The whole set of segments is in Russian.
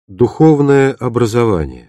Духовное образование.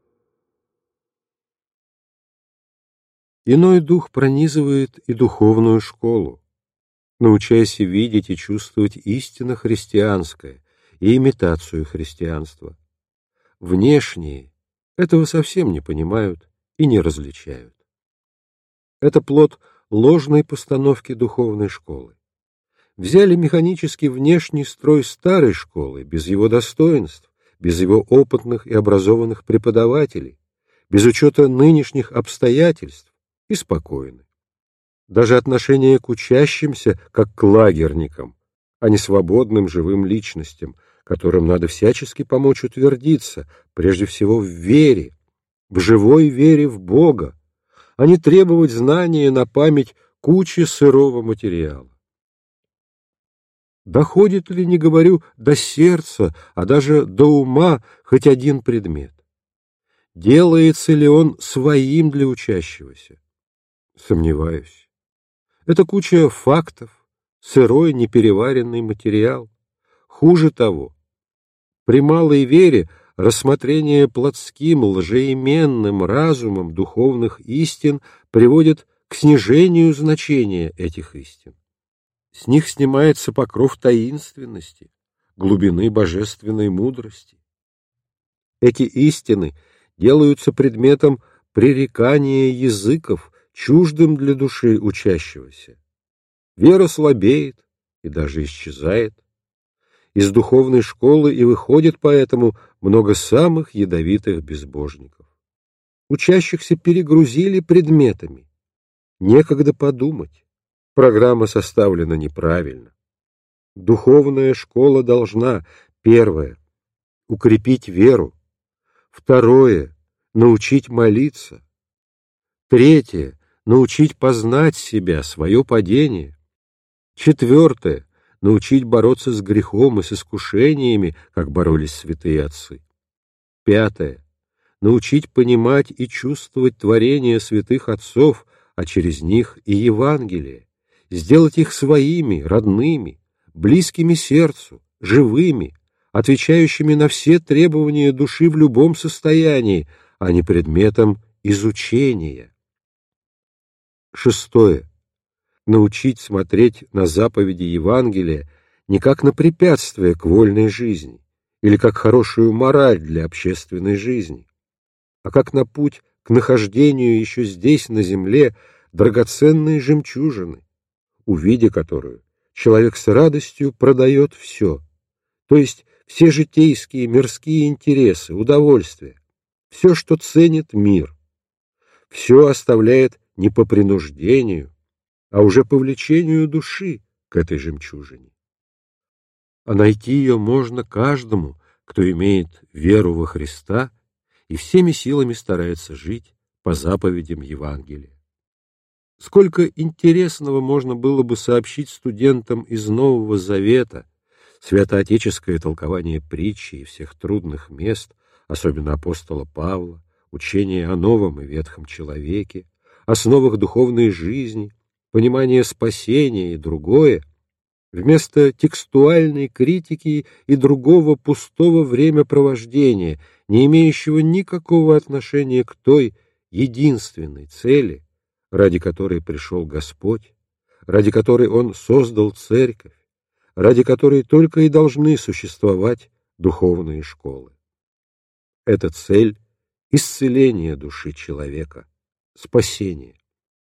Иной дух пронизывает и духовную школу. Научайся видеть и чувствовать истинно христианское и имитацию христианства. Внешние этого совсем не понимают и не различают. Это плод ложной постановки духовной школы. Взяли механически внешний строй старой школы, без его достоинств, без его опытных и образованных преподавателей, без учета нынешних обстоятельств, и спокойны. Даже отношение к учащимся, как к лагерникам, а не свободным живым личностям, которым надо всячески помочь утвердиться, прежде всего в вере, в живой вере в Бога, а не требовать знания на память кучи сырого материала. Доходит ли, не говорю, до сердца, а даже до ума хоть один предмет? Делается ли он своим для учащегося? Сомневаюсь. Это куча фактов, сырой непереваренный материал. Хуже того, при малой вере рассмотрение плотским, лжеименным разумом духовных истин приводит к снижению значения этих истин. С них снимается покров таинственности, глубины божественной мудрости. Эти истины делаются предметом пререкания языков, чуждым для души учащегося. Вера слабеет и даже исчезает. Из духовной школы и выходит поэтому много самых ядовитых безбожников. Учащихся перегрузили предметами. Некогда подумать. Программа составлена неправильно. Духовная школа должна, первое, укрепить веру, второе, научить молиться, третье, научить познать себя, свое падение, четвертое, научить бороться с грехом и с искушениями, как боролись святые отцы, пятое, научить понимать и чувствовать творения святых отцов, а через них и Евангелие, сделать их своими, родными, близкими сердцу, живыми, отвечающими на все требования души в любом состоянии, а не предметом изучения. Шестое. Научить смотреть на заповеди Евангелия не как на препятствие к вольной жизни или как хорошую мораль для общественной жизни, а как на путь к нахождению еще здесь, на земле, драгоценной жемчужины, увидя которую, человек с радостью продает все, то есть все житейские мирские интересы, удовольствия, все, что ценит мир, все оставляет не по принуждению, а уже по влечению души к этой жемчужине. А найти ее можно каждому, кто имеет веру во Христа и всеми силами старается жить по заповедям Евангелия. Сколько интересного можно было бы сообщить студентам из Нового Завета, святоотеческое толкование притчи и всех трудных мест, особенно апостола Павла, учение о новом и ветхом человеке, основах духовной жизни, понимание спасения и другое, вместо текстуальной критики и другого пустого времяпровождения, не имеющего никакого отношения к той единственной цели, ради которой пришел Господь, ради которой Он создал церковь, ради которой только и должны существовать духовные школы. Эта цель — исцеление души человека, спасение.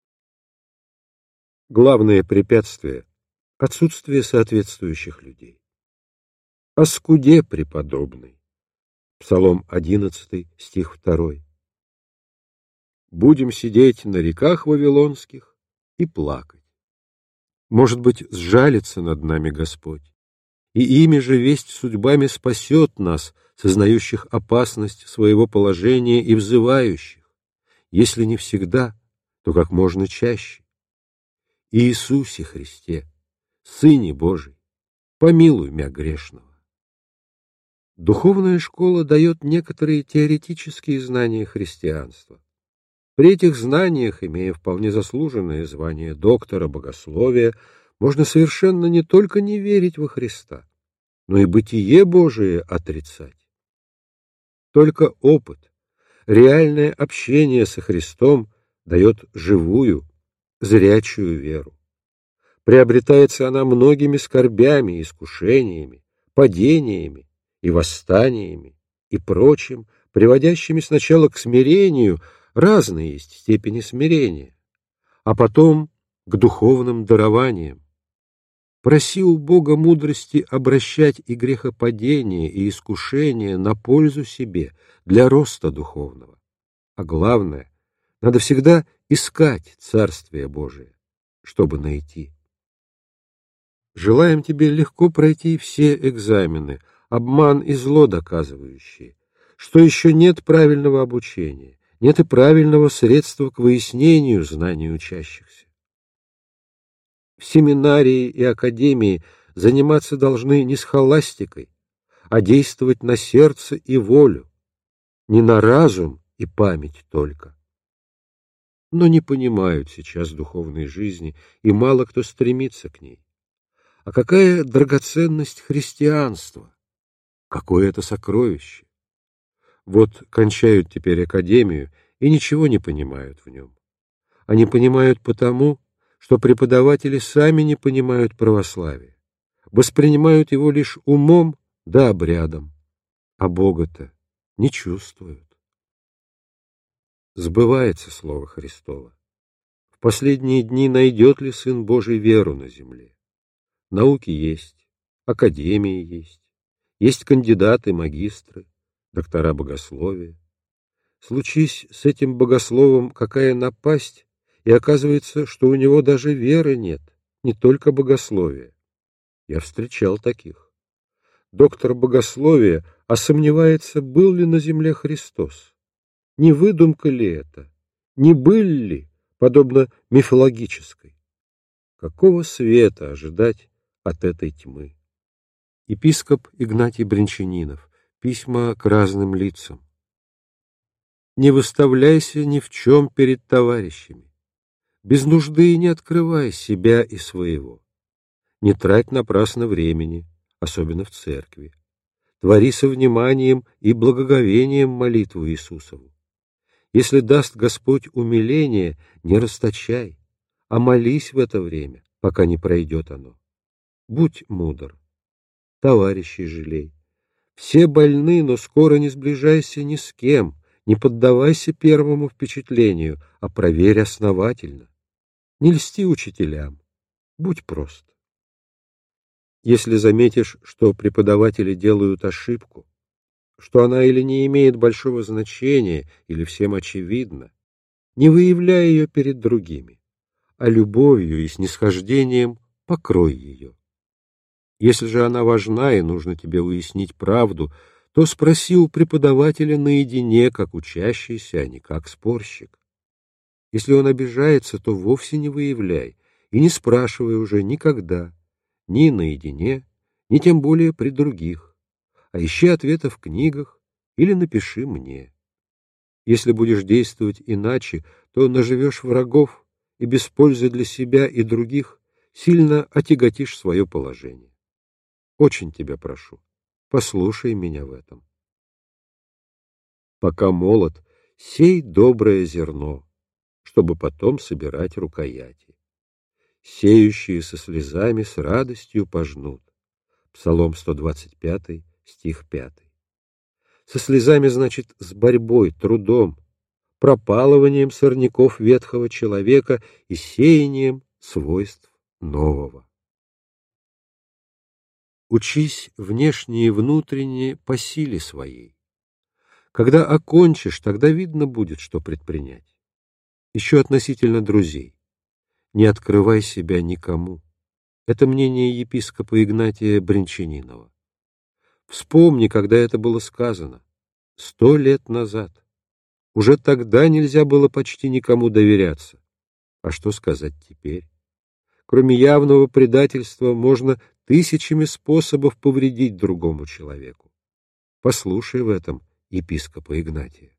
Главное препятствие — отсутствие соответствующих людей. О скуде преподобный. Псалом 11, стих 2. Будем сидеть на реках вавилонских и плакать. Может быть, сжалится над нами Господь, и ими же весть судьбами спасет нас, сознающих опасность своего положения и взывающих, если не всегда, то как можно чаще. Иисусе Христе, Сыне Божий, помилуй мя грешного. Духовная школа дает некоторые теоретические знания христианства. При этих знаниях, имея вполне заслуженное звание доктора богословия, можно совершенно не только не верить во Христа, но и бытие Божие отрицать. Только опыт, реальное общение со Христом дает живую, зрячую веру. Приобретается она многими скорбями, искушениями, падениями и восстаниями и прочим, приводящими сначала к смирению, разные есть степени смирения, а потом к духовным дарованиям. Проси у Бога мудрости обращать и грехопадение, и искушение на пользу себе, для роста духовного. А главное, надо всегда искать Царствие Божие, чтобы найти. Желаем тебе легко пройти все экзамены, обман и зло доказывающие, что еще нет правильного обучения, нет и правильного средства к выяснению знаний учащихся. В семинарии и академии заниматься должны не схоластикой, а действовать на сердце и волю, не на разум и память только. Но не понимают сейчас духовной жизни, и мало кто стремится к ней. А какая драгоценность христианства! Какое это сокровище! Вот кончают теперь академию и ничего не понимают в нем. Они понимают потому, что преподаватели сами не понимают православия, воспринимают его лишь умом да обрядом, а Бога-то не чувствуют. Сбывается слово Христово. В последние дни найдет ли Сын Божий веру на земле? Науки есть, академии есть кандидаты, магистры, доктора богословия. Случись с этим богословом какая напасть, и оказывается, что у него даже веры нет, не только богословия. Я встречал таких. Доктор богословия, а сомневается, был ли на земле Христос. Не выдумка ли это? Не быль ли, подобно мифологической? Какого света ожидать от этой тьмы? Епископ Игнатий Бринчанинов. Письма к разным лицам. Не выставляйся ни в чем перед товарищами. Без нужды не открывай себя и своего. Не трать напрасно времени, особенно в церкви. Твори со вниманием и благоговением молитву Иисусову. Если даст Господь умиление, не расточай, а молись в это время, пока не пройдет оно. Будь мудр, товарищей жалей. Все больны, но скоро не сближайся ни с кем, не поддавайся первому впечатлению, а проверь основательно. Не льсти учителям, будь прост. Если заметишь, что преподаватели делают ошибку, что она или не имеет большого значения, или всем очевидна, не выявляй ее перед другими, а любовью и снисхождением покрой ее. Если же она важна и нужно тебе уяснить правду, то спроси у преподавателя наедине, как учащийся, а не как спорщик. Если он обижается, то вовсе не выявляй и не спрашивай уже никогда, ни наедине, ни тем более при других, а ищи ответа в книгах или напиши мне. Если будешь действовать иначе, то наживешь врагов и без пользы для себя и других сильно отяготишь свое положение. Очень тебя прошу, послушай меня в этом. Пока молод, сей доброе зерно, чтобы потом собирать рукояти. Сеющие со слезами с радостью пожнут. Псалом 125, стих 5. Со слезами, значит, с борьбой, трудом, пропалыванием сорняков ветхого человека и сеянием свойств нового. Учись внешне и внутренне по силе своей. Когда окончишь, тогда видно будет, что предпринять. Еще относительно друзей. Не открывай себя никому. Это мнение епископа Игнатия Бринчанинова. Вспомни, когда это было сказано. 100 лет назад. Уже тогда нельзя было почти никому доверяться. А что сказать теперь? Кроме явного предательства можно тысячами способов повредить другому человеку. Послушай в этом епископа Игнатия.